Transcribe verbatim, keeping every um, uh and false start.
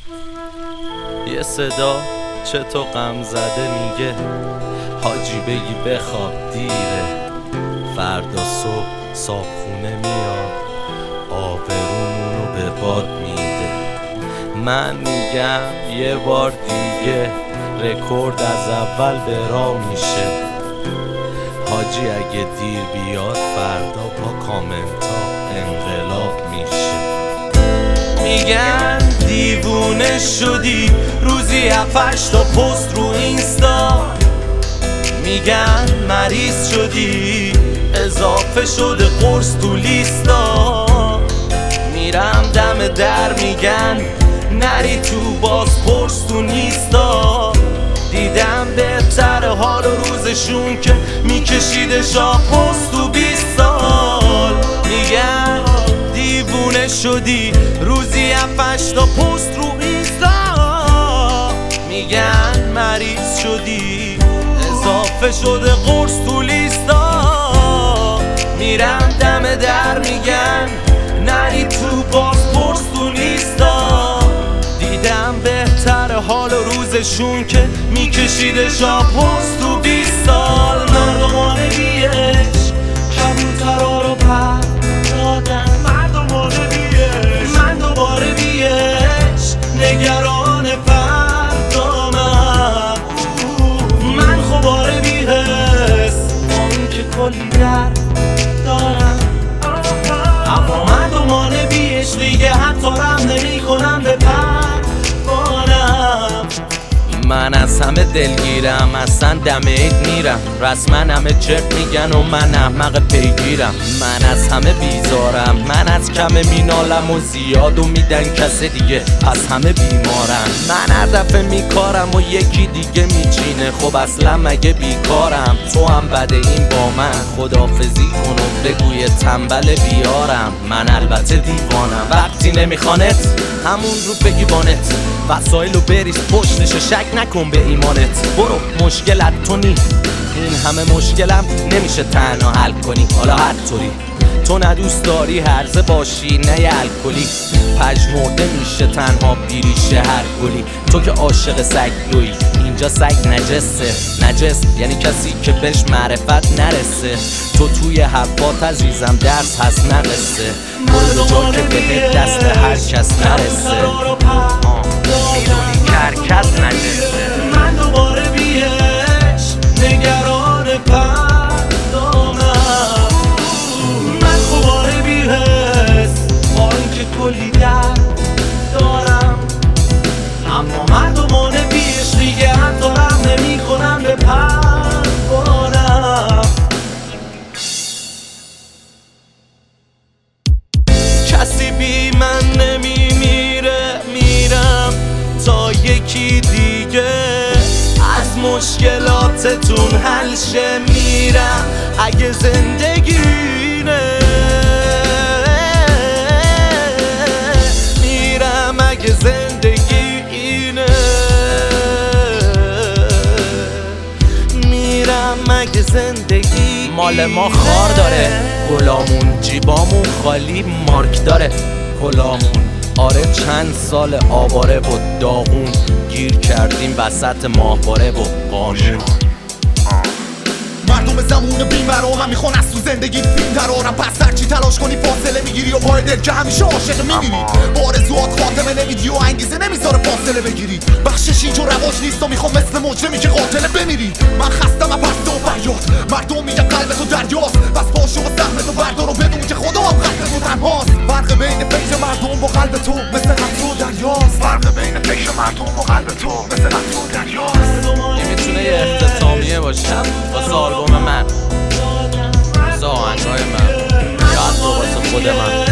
یه صدا چه تو غم زده میگه حاجی بگی بخواب دیره، فردا صبح صابخونه میاد آبرومونو به باد میده. من میگم یه بار دیگه رکورد از اول به راه میشه. حاجی اگه دیر بیاد فردا با کامنتا انقلاب میشه. میگن دیوونه شدی روزی هفتش تا پست رو اینستا، میگن مریض شدی اضافه شده قرص تو لیستا. میرم دم در میگن نری تو باز پرس تو نیستا. دیدم بهتر حال و روزشون که میکشیده شاه پست تو بیست سال. میگن دیوونه شدی روزی هفتش تا پست رو اینستا، میگن مریض شدی اضافه شده قرص تو لیستا. میرم دم در میگن نری تو باز پرس تو لیستا. دیدم بهتر حال و روزشون که میکشیده شاه پست تو بیست سال. مردمان بیش کبوترها رو پر دادن، مردمان بیش من دوباره بیش نگران فردامم. من خوباره بیهست اون که کلی در دارم، اما مردمان بیش دیگه حتی رم نمی کنم به پروانم. من از همه دلگیرم اصلا دم عید میرم، رسما همه چرت میگن و من احمق پیگیرم. من از همه بیزارم، من از کم مینالم و زیاد و میدن کس دیگه پس همه بیمارم. من هر دفعه میکارم و یکی دیگه میچینه، خب اصلا مگه بیکارم؟ تو هم بده این با من خداحافظی کن و بگوی تنبل بیارم. من البته دیوانم وقتی نمیخوانت همون رو بگی بانت، وسایلو بریز پشتشو شک نکن به ایمانت. برو مشکلت تو نی، این همه مشکلم نمیشه تنها حل کنی. حالا هر طوری تو ندوست داری هرزه باشی نه یه الکلی، پژمرده میشه تنها بیریشه هر گلی. تو که عاشق سگ دوی اینجا سگ نجسه، نجس یعنی کسی که بهش معرفت نرسه. تو توی حرفات عزیزم درس هست نقصه، برو جا که به دست هر کس نرسه. میدونی که هر کس نجسه. من دوباره بیش نگران پردامم. من خوباره بیهست با اینکه کلی در دارم، اما مردمان بیش دیگه حتی رم نمی کنم به پروانم. کسی بی من نمی میره، میرم تا یکی دیگه از مشکلاتتون حل شه. میرم اگه زندگینه، میرم اگه زندگینه، میرم اگه زندگی مال ما خار داره. گلامون جیبامون خالی مارک داره کلامون. آره چند سال آواره و داغون گیر کردیم وسط ماهواره و قانون. مردم زمون بیمرا هم میخوان از تو زندگی فیلم درارم، پس هرچی تلاش کنی فاصله میگیری و پای دل که همیشه عاشق میمیری. آرزوات خاتمه نمیدی و انگیزه نمیذاره فاصله بگیری. بخشش اینجا رواج نیست و میخوام مثل مجرمی که قاتله بمیری. من خستم از پرسه و فریاد، مردم میگن قلب تو دریاست، بس پاشو و سهم تو بردار و بدون که خدا هم قلب تو تنهاست. فرق بین پیش مردم و قلب تو مثل قطر و دریاست. فرق بین پیش مردم و قلب تو مثل قطر و دریاست. این میتونه یه اختتامیه باشه واسه آلبوم من، واسه آهنگای من، یا حتی واسه خود من.